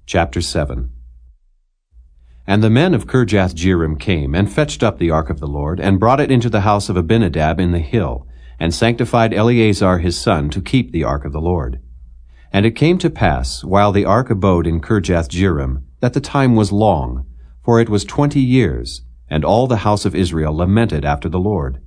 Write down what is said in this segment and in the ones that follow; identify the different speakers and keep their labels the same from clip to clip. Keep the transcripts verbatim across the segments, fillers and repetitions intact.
Speaker 1: Chapter seven. And the men of Kirjath-jearim came, and fetched up the ark of the Lord, and brought it into the house of Abinadab in the hill, and sanctified Eleazar his son to keep the ark of the Lord. And it came to pass, while the ark abode in Kirjath-jearim, that the time was long, for it was twenty years, and all the house of Israel lamented after the Lord.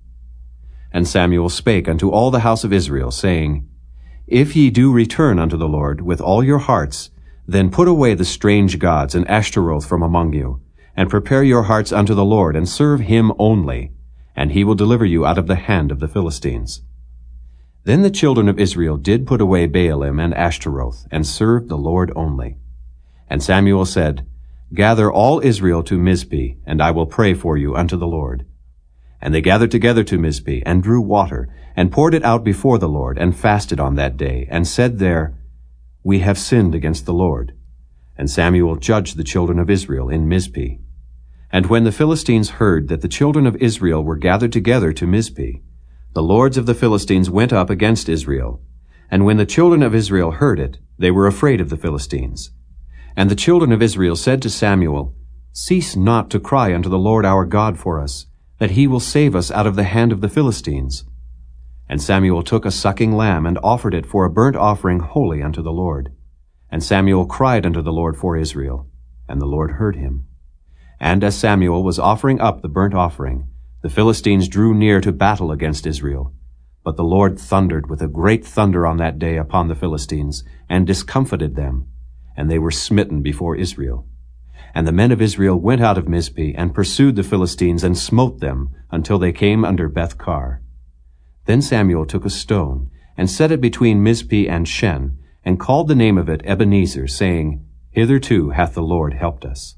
Speaker 1: And Samuel spake unto all the house of Israel, saying, If ye do return unto the Lord with all your hearts, then put away the strange gods and Ashtaroth from among you, and prepare your hearts unto the Lord, and serve him only, and he will deliver you out of the hand of the Philistines. Then the children of Israel did put away Baalim and Ashtaroth, and served the Lord only. And Samuel said, Gather all Israel to Mizpeh, and I will pray for you unto the Lord. And they gathered together to Mizpeh, and drew water, and poured it out before the Lord, and fasted on that day, and said there, We have sinned against the Lord. And Samuel judged the children of Israel in Mizpeh. And when the Philistines heard that the children of Israel were gathered together to Mizpeh, the lords of the Philistines went up against Israel. And when the children of Israel heard it, they were afraid of the Philistines. And the children of Israel said to Samuel, Cease not to cry unto the Lord our God for us, that he will save us out of the hand of the Philistines. And Samuel took a sucking lamb, and offered it for a burnt offering holy unto the Lord. And Samuel cried unto the Lord for Israel, and the Lord heard him. And as Samuel was offering up the burnt offering, the Philistines drew near to battle against Israel. But the Lord thundered with a great thunder on that day upon the Philistines, and discomfited them, and they were smitten before Israel. And the men of Israel went out of Mizpeh, and pursued the Philistines, and smote them, until they came under Beth-kar. Then Samuel took a stone, and set it between Mizpeh and Shen, and called the name of it Ebenezer, saying, Hitherto hath the Lord helped us.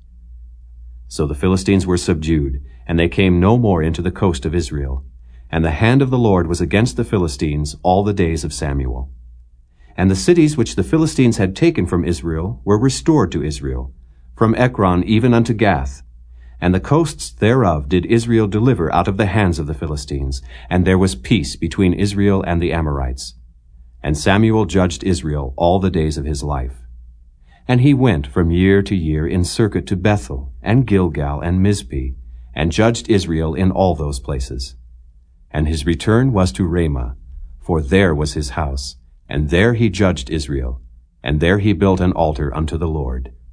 Speaker 1: So the Philistines were subdued, and they came no more into the coast of Israel. And the hand of the Lord was against the Philistines all the days of Samuel. And the cities which the Philistines had taken from Israel were restored to Israel, from Ekron even unto Gath. And the coasts thereof did Israel deliver out of the hands of the Philistines, and there was peace between Israel and the Amorites. And Samuel judged Israel all the days of his life. And he went from year to year in circuit to Bethel, and Gilgal, and Mizpeh, and judged Israel in all those places. And his return was to Ramah, for there was his house, and there he judged Israel, and there he built an altar unto the Lord.